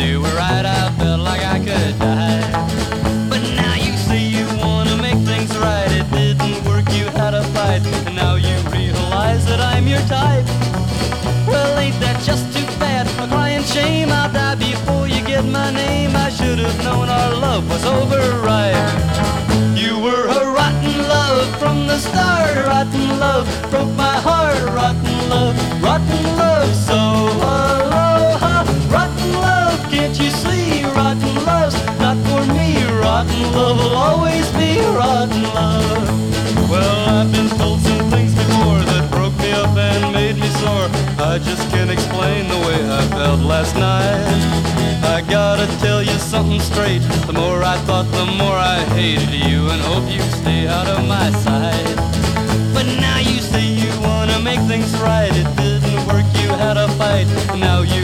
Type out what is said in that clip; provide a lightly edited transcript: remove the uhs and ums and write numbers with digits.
you were right, I felt like I could die. But now you say you wanna make things right. It didn't work, you had a fight, and now you realize that I'm your type. Well, ain't that just too bad? A crying shame, I'll die before you get my name. I should have known our love was overripe. You were a rotten love from the start. Rotten love broke my heart. Rotten love, so aloha. Rotten love, can't you see? Rotten love's not for me. Rotten love will always be rotten love. Well, I've been told some things before that broke me up and made me sore. I just can't explain the way I felt last night. I gotta tell you something straight. The more I thought, the more I hated you, and hope you'd stay out of my sight. But now you say you wanna make things right. It didn't work, you had a fight. Now you